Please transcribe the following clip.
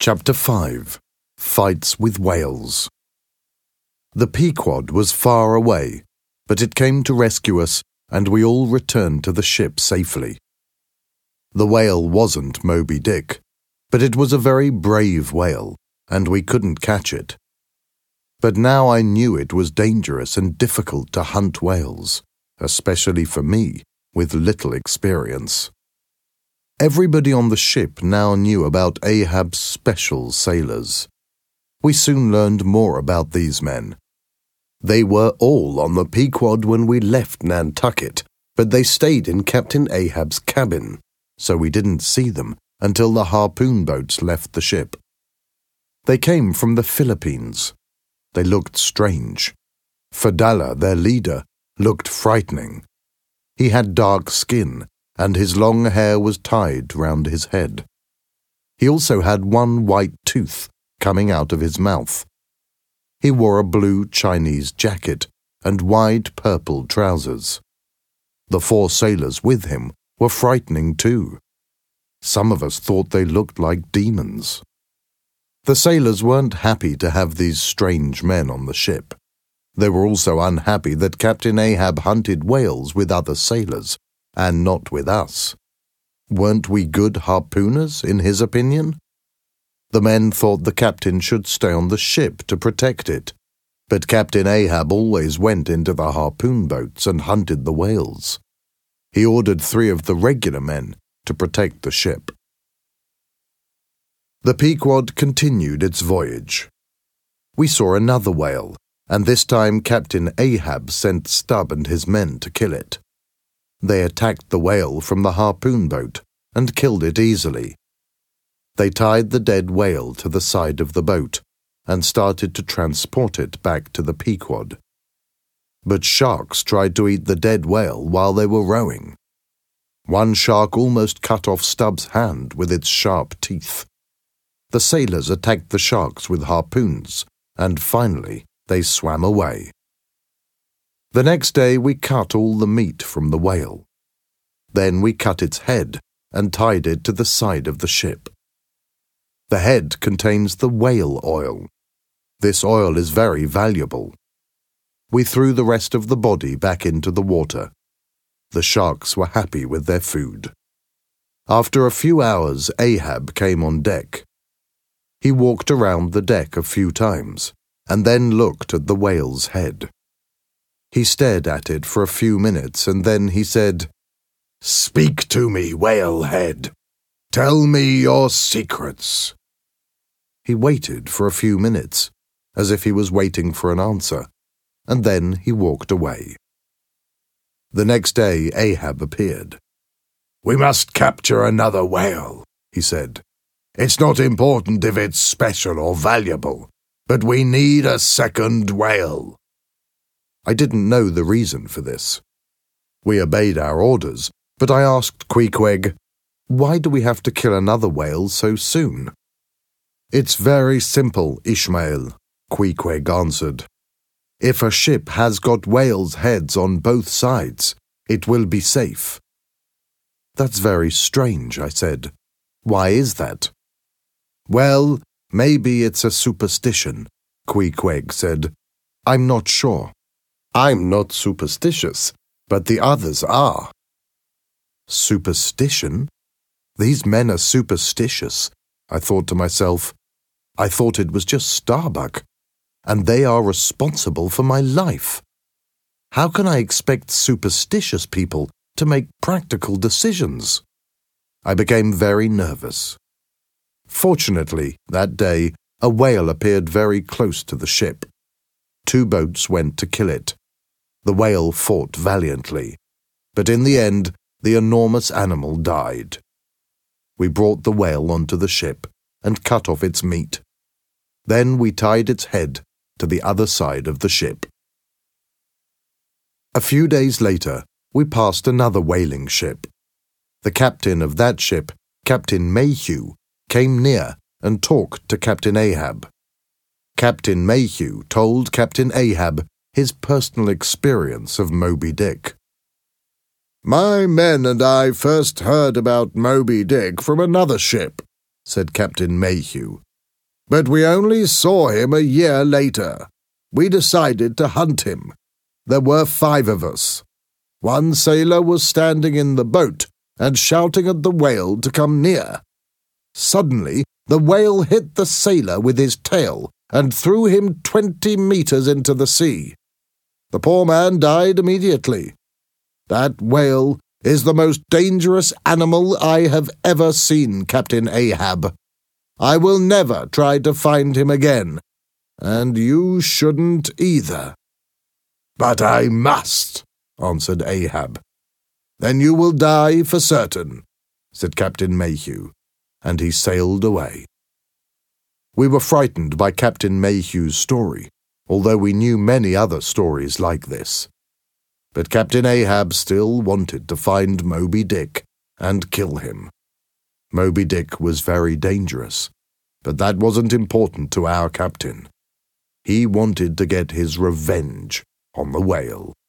Chapter 5 Fights with Whales. The Pequod was far away, but it came to rescue us, and we all returned to the ship safely. The whale wasn't Moby Dick, but it was a very brave whale, and we couldn't catch it. But now I knew it was dangerous and difficult to hunt whales, especially for me, with little experience. Everybody on the ship now knew about Ahab's special sailors. We soon learned more about these men. They were all on the Pequod when we left Nantucket, but they stayed in Captain Ahab's cabin, so we didn't see them until the harpoon boats left the ship. They came from the Philippines. They looked strange. Fadalla, their leader, looked frightening. He had dark skin, and his long hair was tied round his head. He also had one white tooth coming out of his mouth. He wore a blue Chinese jacket and wide purple trousers. The 4 sailors with him were frightening too. Some of us thought they looked like demons. The sailors weren't happy to have these strange men on the ship. They were also unhappy that Captain Ahab hunted whales with other sailors, and not with us. Weren't we good harpooners, in his opinion? The men thought the captain should stay on the ship to protect it, but Captain Ahab always went into the harpoon boats and hunted the whales. He ordered 3 of the regular men to protect the ship. The Pequod continued its voyage. We saw another whale, and this time Captain Ahab sent Stubb and his men to kill it. They attacked the whale from the harpoon boat and killed it easily. They tied the dead whale to the side of the boat and started to transport it back to the Pequod. But sharks tried to eat the dead whale while they were rowing. One shark almost cut off Stubb's hand with its sharp teeth. The sailors attacked the sharks with harpoons, and finally they swam away. The next day we cut all the meat from the whale. Then we cut its head and tied it to the side of the ship. The head contains the whale oil. This oil is very valuable. We threw the rest of the body back into the water. The sharks were happy with their food. After a few hours, Ahab came on deck. He walked around the deck a few times and then looked at the whale's head. He stared at it for a few minutes, and then he said, "Speak to me, whalehead. Tell me your secrets." He waited for a few minutes, as if he was waiting for an answer, and then he walked away. The next day Ahab appeared. "We must capture another whale," he said. "It's not important if it's special or valuable, but we need a second whale." I didn't know the reason for this. We obeyed our orders, but I asked Queequeg, "Why do we have to kill another whale so soon?" "It's very simple, Ishmael," Queequeg answered. "If a ship has got whales' heads on both sides, it will be safe." "That's very strange," I said. "Why is that?" "Well, maybe it's a superstition," Queequeg said. "I'm not sure. I'm not superstitious, but the others are." Superstition? These men are superstitious, I thought to myself. I thought it was just Starbuck, and they are responsible for my life. How can I expect superstitious people to make practical decisions? I became very nervous. Fortunately, that day, a whale appeared very close to the ship. 2 boats went to kill it. The whale fought valiantly, but in the end, the enormous animal died. We brought the whale onto the ship and cut off its meat. Then we tied its head to the other side of the ship. A few days later, we passed another whaling ship. The captain of that ship, Captain Mayhew, came near and talked to Captain Ahab. Captain Mayhew told Captain Ahab his personal experience of Moby Dick. "My men and I first heard about Moby Dick from another ship," said Captain Mayhew, But we only saw him a year later. We decided to hunt him. There were 5 of us. One sailor was standing in the boat and shouting at the whale to come near. Suddenly, the whale hit the sailor with his tail and threw him 20 meters into the sea. The poor man died immediately. That whale is the most dangerous animal I have ever seen, Captain Ahab. I will never try to find him again, and you shouldn't either." "But I must," answered Ahab. "Then you will die for certain," said Captain Mayhew, and he sailed away. We were frightened by Captain Mayhew's story, although we knew many other stories like this. But Captain Ahab still wanted to find Moby Dick and kill him. Moby Dick was very dangerous, but that wasn't important to our captain. He wanted to get his revenge on the whale.